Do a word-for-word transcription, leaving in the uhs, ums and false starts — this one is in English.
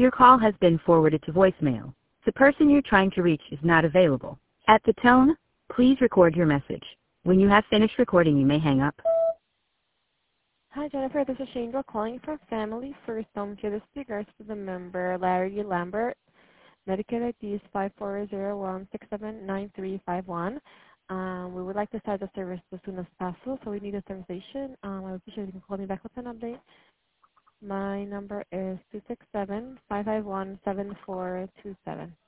Your call has been forwarded to voicemail. The person you're trying to reach is not available. At the tone, please record your message. When you have finished recording, you may hang up. Hi, Jennifer. This is Shangela calling from Family First Home Care. This is regards to the member Larry Lambert. Medicare I D is five four zero one six seven nine three five one. Um, we would like to start the service as soon as possible, so we need a conversation. Um, I would appreciate if you can call me back with an update. My number is two six seven, five five one, seven four two seven.